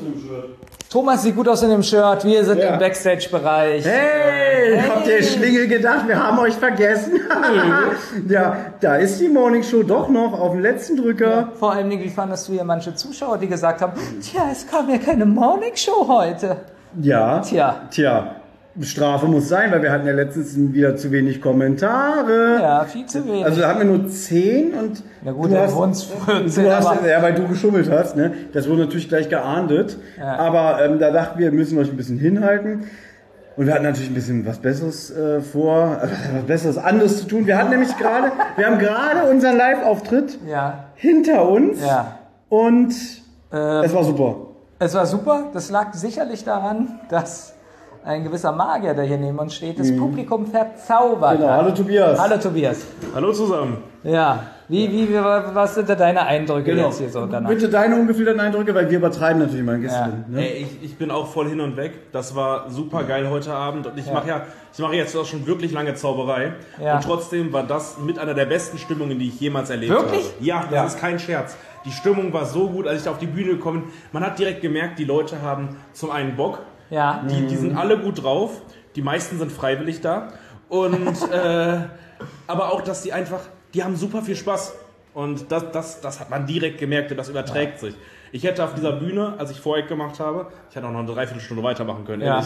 in dem Shirt. Thomas sieht gut aus in dem Shirt. Wir sind im Backstage-Bereich. Hey, habt ihr Schlingel gedacht, wir haben euch vergessen? Ja, da ist die Morning Show doch noch auf dem letzten Drücker. Ja, vor allem, wie fandest du hier manche Zuschauer, die gesagt haben, tja, es kam ja keine Morning Show heute. Ja, Tja. Strafe muss sein, weil wir hatten ja letztens wieder zu wenig Kommentare. Ja, viel zu wenig. Also da hatten wir nur 10 und Na gut, du dann hast, wurden es 14, du hast, aber... ja, weil du geschummelt hast, ne? Das wurde natürlich gleich geahndet. Ja. Aber da dachten wir müssen euch ein bisschen hinhalten. Und wir hatten natürlich ein bisschen was Besseres was Besseres anderes zu tun. Wir haben gerade unseren Live-Auftritt hinter uns und es war super. Es war super. Das lag sicherlich daran, dass ein gewisser Magier, der hier neben uns steht, das Publikum verzaubert Genau. hat. Hallo Tobias. Hallo Tobias. Hallo zusammen. Ja, was sind da deine Eindrücke jetzt hier so danach? Bitte deine ungefilterten Eindrücke, weil wir übertreiben natürlich mal ein bisschen. Ja. Ne? Ey, ich bin auch voll hin und weg. Das war super geil heute Abend. Und ich mache jetzt auch schon wirklich lange Zauberei. Ja. Und trotzdem war das mit einer der besten Stimmungen, die ich jemals erlebt habe. Wirklich? Ja, das ist kein Scherz. Die Stimmung war so gut, als ich da auf die Bühne gekommen bin. Man hat direkt gemerkt, die Leute haben zum einen Bock. Ja. Die sind alle gut drauf. Die meisten sind freiwillig da. Und aber auch, dass die haben super viel Spaß. Und das hat man direkt gemerkt und das überträgt sich. Ich hätte auf dieser Bühne, als ich Vorher gemacht habe, ich hätte auch noch eine Dreiviertelstunde weitermachen können. Ja. Ehrlich.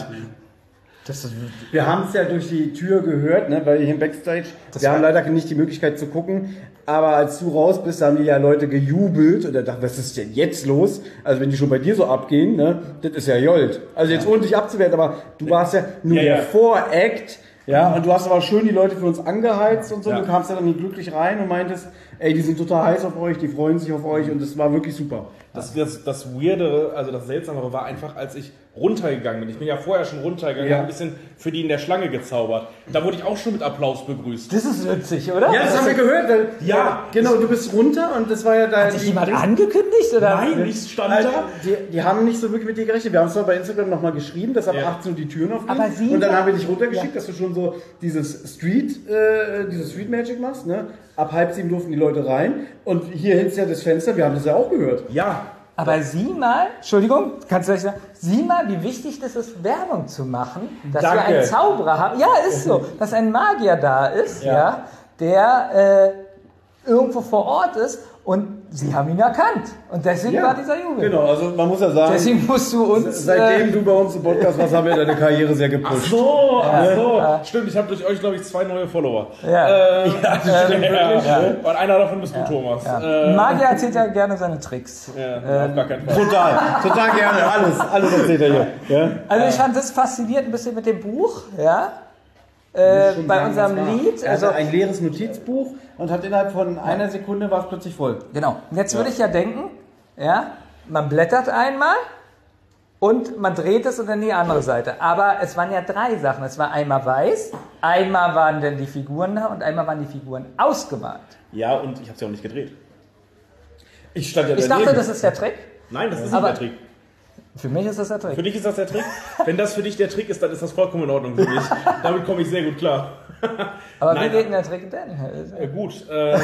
Wir haben es ja durch die Tür gehört, ne, weil hier im Backstage, wir haben leider nicht die Möglichkeit zu gucken, aber als du raus bist, haben die ja Leute gejubelt und da dachte, was ist denn jetzt los? Also wenn die schon bei dir so abgehen, ne, das ist ja Jolt. Also jetzt ohne dich abzuwerten, aber du warst ja nur der Voract, ja, und du hast aber schön die Leute für uns angeheizt und so, du kamst ja dann glücklich rein und meintest, ey, die sind total heiß auf euch, die freuen sich auf euch und das war wirklich super. Das Weirdere, also das Seltsamere war einfach, als ich runtergegangen bin. Ich bin ja vorher schon runtergegangen, ein bisschen für die in der Schlange gezaubert. Da wurde ich auch schon mit Applaus begrüßt. Das ist witzig, oder? Ja, das haben wir gehört. Ja. Genau, du bist runter und das war ja da... Hat sich jemand angekündigt? Oder? Nein, ich stand da. Die haben nicht so wirklich mit dir gerechnet. Wir haben es zwar bei Instagram nochmal geschrieben, dass ab 18 Uhr die Türen aufgehen. Aber sie- und dann haben wir dich runtergeschickt, dass du schon so dieses Street Magic machst. Ne? Ab 6:30 durften die Leute rein. Und hier hinten ist ja das Fenster, wir haben das ja auch gehört. Ja. Aber sieh mal, Entschuldigung, kannst du gleich sagen, sieh mal, wie wichtig das ist, Werbung zu machen, dass wir einen Zauberer haben. Ja, ist so, dass ein Magier da ist, der irgendwo vor Ort ist und sie haben ihn erkannt. Und deswegen war dieser Jubel. Genau, also man muss ja sagen, Deswegen musst du uns... seitdem du bei uns im Podcast warst, haben wir deine Karriere sehr gepusht. Ach so. Stimmt, ich habe durch euch, glaube ich, 2 neue Follower. Das stimmt wirklich. Und einer davon bist du, Thomas. Magier erzählt ja gerne seine Tricks. Auf gar keinen Fall. Total gerne, alles erzählt er hier. Ja? Also ich fand das faszinierend ein bisschen mit dem Buch, bei unserem Lied. Er hatte ein leeres Notizbuch und hat innerhalb von einer Sekunde war es plötzlich voll. Genau. Und jetzt würde ich ja denken, man blättert einmal und man dreht es und dann die andere Seite. Aber es waren ja 3 Sachen. Es war einmal weiß, einmal waren dann die Figuren da und einmal waren die Figuren ausgemalt. Ja, und ich habe es ja auch nicht gedreht. Ich stand ja Ich daneben. dachte, das ist der Trick. Nein, das ist nicht der Trick. Für mich ist das der Trick. Für dich ist das der Trick? Wenn das für dich der Trick ist, dann ist das vollkommen in Ordnung für mich. Damit komme ich sehr gut klar. Aber Nein, wie geht denn der Trick denn? Gut.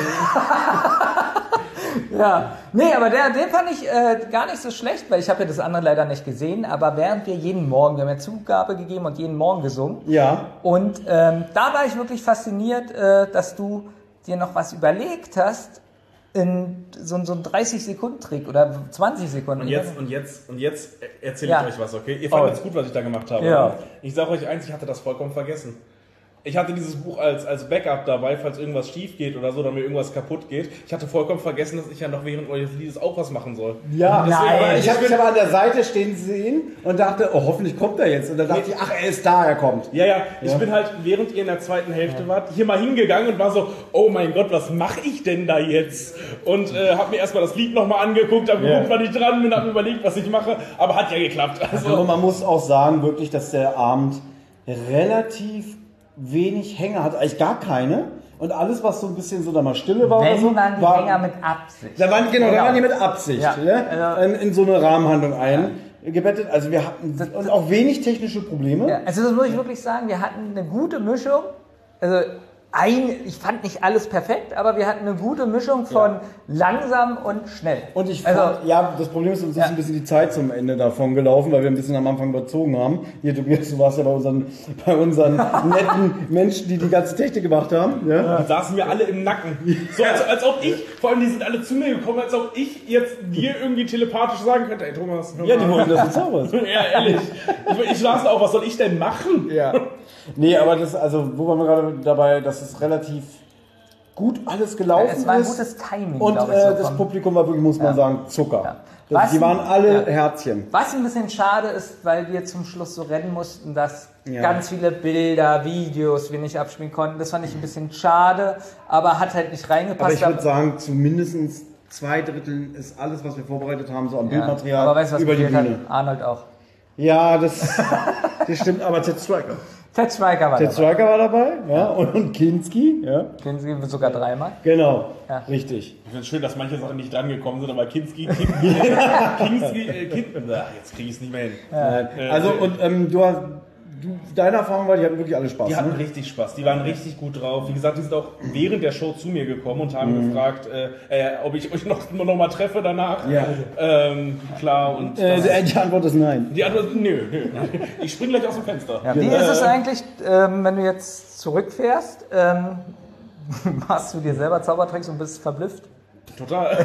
Ja, nee, aber den fand ich gar nicht so schlecht, weil ich habe ja das andere leider nicht gesehen, aber während wir wir haben ja Zugabe gegeben und jeden Morgen gesungen. Ja. Und da war ich wirklich fasziniert, dass du dir noch was überlegt hast, in so einen 30-Sekunden-Trick oder 20 Sekunden. Und jetzt erzähle ich euch was, okay? Ihr fandet es gut, was ich da gemacht habe. Ja. Ich sage euch eins, ich hatte das vollkommen vergessen. Ich hatte dieses Buch als Backup dabei, falls irgendwas schief geht oder so, oder mir irgendwas kaputt geht. Ich hatte vollkommen vergessen, dass ich ja noch während eures Liedes auch was machen soll. Ja, Nein. ich habe mich aber an der Seite stehen sehen und dachte, oh, hoffentlich kommt er jetzt. Und dann dachte ich, ach, er ist da, er kommt. Ja, ich bin halt, während ihr in der zweiten Hälfte wart, hier mal hingegangen und war so, oh mein Gott, was mache ich denn da jetzt? Und habe mir erstmal das Lied nochmal angeguckt, habe geguckt, wann ich dran bin, habe mir überlegt, was ich mache, aber hat ja geklappt. Also man muss auch sagen, wirklich, dass der Abend relativ wenig Hänger hat, eigentlich gar keine. Und alles, was so ein bisschen so da mal Stille war oder so, waren die Hänger mit Absicht. Da waren die mit Absicht, in so eine Rahmenhandlung eingebettet. Also wir hatten und auch wenig technische Probleme. Ja, also das muss ich wirklich sagen, wir hatten eine gute Mischung. Also ich fand nicht alles perfekt, aber wir hatten eine gute Mischung von langsam und schnell. Und ich fand, das Problem ist, uns ist ein bisschen die Zeit zum Ende davon gelaufen, weil wir ein bisschen am Anfang überzogen haben. Hier, Tobias, du warst ja bei unseren netten Menschen, die ganze Technik gemacht haben. Ja? Die saßen mir alle im Nacken. So, als ob ich, vor allem die sind alle zu mir gekommen, als ob ich jetzt dir irgendwie telepathisch sagen könnte, ey Thomas. Ja, die wollten, dass du zauberst. Ja, ehrlich. Ich saß da auch, was soll ich denn machen? Ja. Nee, aber wo waren wir gerade dabei, dass es relativ gut alles gelaufen ist. Es war ein gutes Timing, und glaube ich. Das Publikum war wirklich, muss man sagen, Zucker. Ja. Die waren alle Herzchen. Was ein bisschen schade ist, weil wir zum Schluss so rennen mussten, dass ganz viele Bilder, Videos wir nicht abspielen konnten. Das fand ich ein bisschen schade, aber hat halt nicht reingepasst. Aber ich würde sagen, zu mindestens 2/3 ist alles, was wir vorbereitet haben, so am Bildmaterial aber weißt du, was über die Bühne. Hat? Arnold auch. Ja, das stimmt, aber Ted Striker. Ted Striker war dabei, ja, und Kinski, ja. Kinski sogar 3-mal. Genau, richtig. Ich finde es schön, dass manche Sachen nicht drangekommen sind, aber jetzt kriege ich es nicht mehr hin. Ja. Also, und deine Erfahrung war, die hatten wirklich alle Spaß. Die hatten richtig Spaß, die waren richtig gut drauf. Wie gesagt, die sind auch während der Show zu mir gekommen und haben gefragt, ob ich euch noch mal treffe danach. Ja. Klar. Und die Antwort ist nein. Die Antwort ist nö. Ich spring gleich aus dem Fenster. Ja, wie ist es eigentlich, wenn du jetzt zurückfährst, machst du dir selber Zaubertricks und bist verblüfft? Total.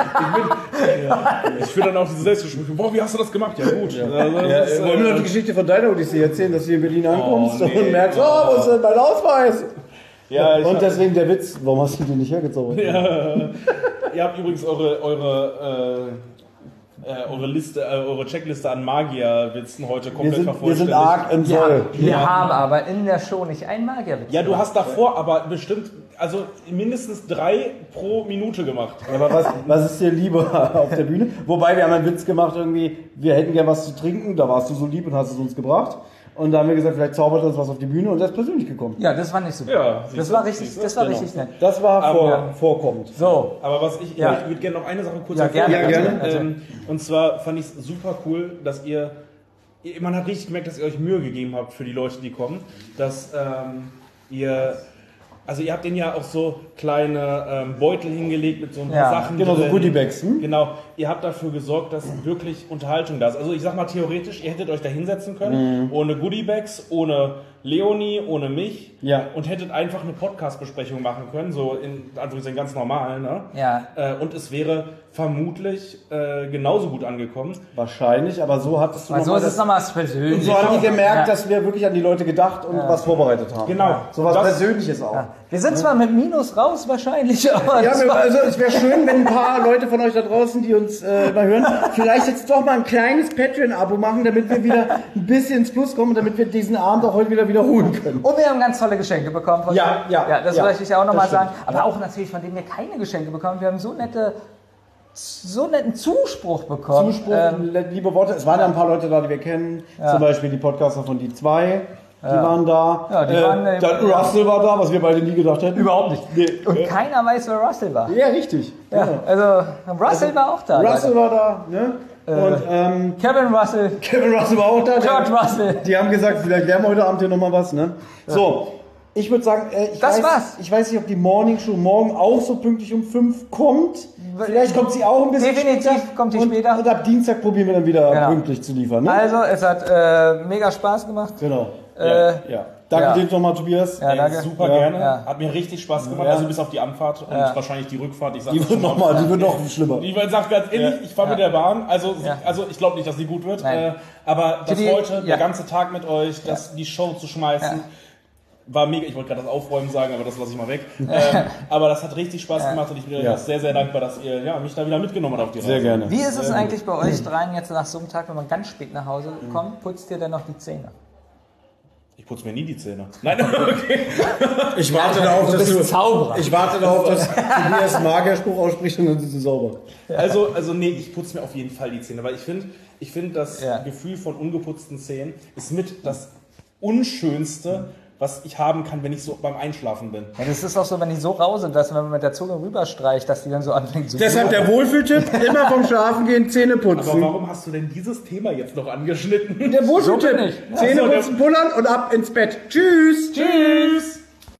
Ich führe dann auch diese Selbstgespräche. Boah, wie hast du das gemacht? Ja, gut. Ja. Wollen wir noch die Geschichte von deiner Odyssee erzählen, dass du in Berlin ankommst und merkst, wo ist denn mein Ausweis? Ja, und deswegen der Witz, warum hast du den nicht hergezaubert? Ja. Ihr habt übrigens eure Liste, eure Checkliste an Magierwitzen heute komplett vervollständigt. Wir sind arg im Soll. Wir haben aber in der Show nicht einen Magierwitz. Ja, du hast davor aber bestimmt, also mindestens 3 pro Minute gemacht. Aber was ist dir lieber auf der Bühne? Wobei, wir haben einen Witz gemacht irgendwie, wir hätten gern was zu trinken, da warst du so lieb und hast es uns gebracht. Und da haben wir gesagt, vielleicht zaubert uns was auf die Bühne und der ist persönlich gekommen. Ja, das war nicht super. Ja, das war richtig nett. Das war vorkommend. So. Aber ich würde gerne noch eine Sache kurz gerne. Und zwar fand ich es super cool, dass man hat richtig gemerkt, dass ihr euch Mühe gegeben habt für die Leute, die kommen, dass ihr habt denen ja auch so kleine Beutel hingelegt mit so ein paar Sachen. Genau, so Goodiebags. Genau, ihr habt dafür gesorgt, dass wirklich Unterhaltung da ist. Also ich sag mal theoretisch, ihr hättet euch da hinsetzen können, ohne Goodiebags, ohne Leonie, ohne mich und hättet einfach eine Podcast-Besprechung machen können, so in Anführungszeichen ganz normal. Ne? Ja. Und es wäre vermutlich genauso gut angekommen. Wahrscheinlich, aber so hattest du so ist es nochmal persönlich. Und so haben die gemerkt, dass wir wirklich an die Leute gedacht und was vorbereitet haben. Genau. So was Persönliches auch. Ja. Wir sind zwar mit Minus raus wahrscheinlich, aber... also es wäre schön, wenn ein paar Leute von euch da draußen, die uns mal hören, vielleicht jetzt doch mal ein kleines Patreon-Abo machen, damit wir wieder ein bisschen ins Plus kommen, damit wir diesen Abend auch heute wieder wiederholen können. Und wir haben ganz tolle Geschenke bekommen. Das möchte ich auch nochmal sagen. Aber auch natürlich, von denen wir keine Geschenke bekommen. Wir haben so netten Zuspruch bekommen. Liebe Worte. Es waren ja ein paar Leute da, die wir kennen. Zum Beispiel die Podcaster von Die 2. Die waren da. Ja, Russell war da, was wir beide nie gedacht hätten. Überhaupt nicht. Nee. Und keiner weiß, wer Russell war. Ja, richtig. Ja, also Russell war auch da. Russell war da, ne? Und Kevin Russell war auch da. George Russell. Die haben gesagt, vielleicht lernen wir heute Abend hier nochmal was, ne? Ja. So, ich würde sagen, ich weiß nicht, ob die Morning Show morgen auch so pünktlich um 5 kommt. Vielleicht kommt sie auch ein bisschen Definitiv später. Kommt sie später. Und ab Dienstag probieren wir dann wieder pünktlich zu liefern, ne? Also, es hat mega Spaß gemacht. Genau. Danke dir nochmal, Tobias. Ja, danke. Super gerne. Ja. Hat mir richtig Spaß gemacht. Also bis auf die Anfahrt und wahrscheinlich die Rückfahrt. Die wird noch schlimmer. Ich sag ganz ehrlich, ich fahre mit der Bahn. Also ich glaube nicht, dass die gut wird. Aber heute, der ganze Tag mit euch, die Show zu schmeißen, war mega. Ich wollte gerade das Aufräumen sagen, aber das lasse ich mal weg. Aber das hat richtig Spaß gemacht und ich bin euch sehr, sehr dankbar, dass ihr mich da wieder mitgenommen habt auf die Reise. Sehr gerne. Wie ist es eigentlich bei euch dreien jetzt nach so einem Tag, wenn man ganz spät nach Hause kommt, putzt ihr dann noch die Zähne? Ich putze mir nie die Zähne. Nein, okay. Ich warte darauf, dass Tobias Magierspruch ausspricht und dann sind sie sauber. Also nee, ich putze mir auf jeden Fall die Zähne, weil ich finde, das Gefühl von ungeputzten Zähnen ist mit das Unschönste, was ich haben kann, wenn ich so beim Einschlafen bin. Ja, das ist auch so, wenn die so rau sind, dass wenn man mit der Zunge rüberstreicht, dass die dann so anfängt zu... Deshalb der Wohlfühltipp, immer vom Schlafen gehen, Zähne putzen. Aber warum hast du denn dieses Thema jetzt noch angeschnitten? Der Wohlfühltipp. Zähne putzen, pullern und ab ins Bett. Tschüss. Tschüss.